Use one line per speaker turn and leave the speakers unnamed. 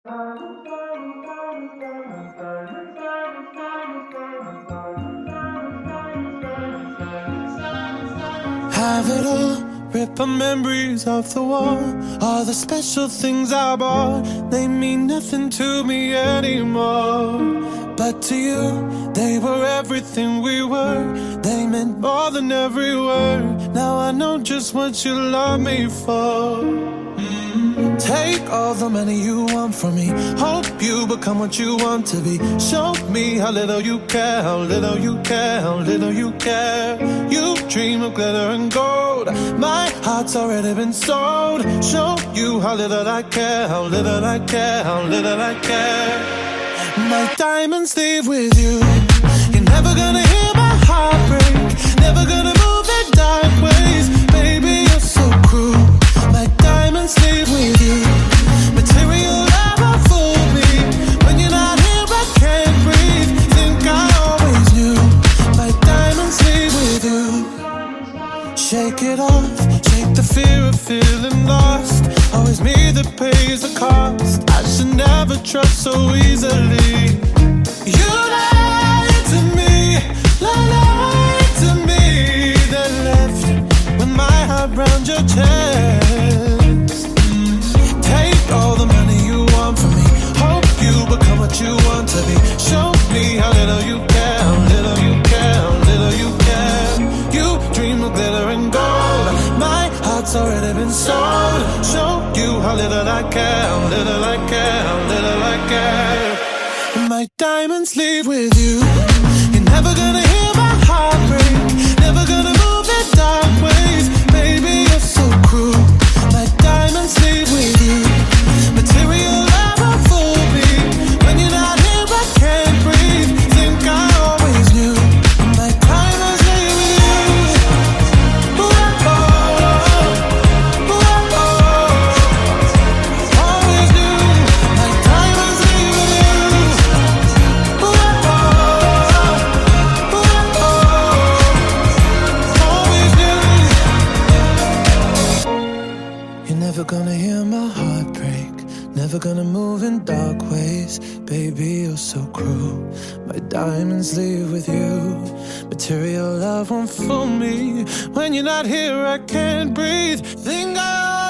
Have it all, rip the memories off the wall. All the special things I bought, they mean nothing to me anymore. But to you, they were everything we were. They meant more than every word. Now I know just what you love me for. Take all the money you want from me. Hope you become what you want to be. Show me how little you care, how little you care, how little you care. You dream of glitter and gold. My heart's already been sold. Show you how little I care, how little I care, how little I care. My diamonds leave with you. You're never gonna hear my heart break. Never gonna move in dark ways. Baby, you're so cruel. My diamonds leave with you. Material never fooled me. When you're not here, I can't breathe. Think I always knew. My diamonds leave with you. Shake it off, shake the fear of feeling lost. Always me that pays the cost. I should never trust so easily. You lied to me, lied to me. Then left with my heart round your chest. Take all the money you want from me. Hope you become what you want to be. Show me how little you care, how little you care, how little you care. You dream of glitter and gold. My heart's already been sold. Show you how little I care, how little I care, how little I care. My diamonds leave with you. You're never gonna hear my heart break. Never gonna move in dark ways. Baby, you're so cruel. My diamonds leave with you. Material never fooled me. When you're not here, I can't breathe. Think I always knew. My diamonds leave with you. Ooh, oh, ooh, oh. Always knew. My diamonds leave with you. Ooh, oh, ooh, oh. Always knew. You're never gonna hear my heart break. Never gonna move in dark ways. Baby, you're so cruel. My diamonds leave with you. Material love won't fool me. When you're not here, I can't breathe. Think I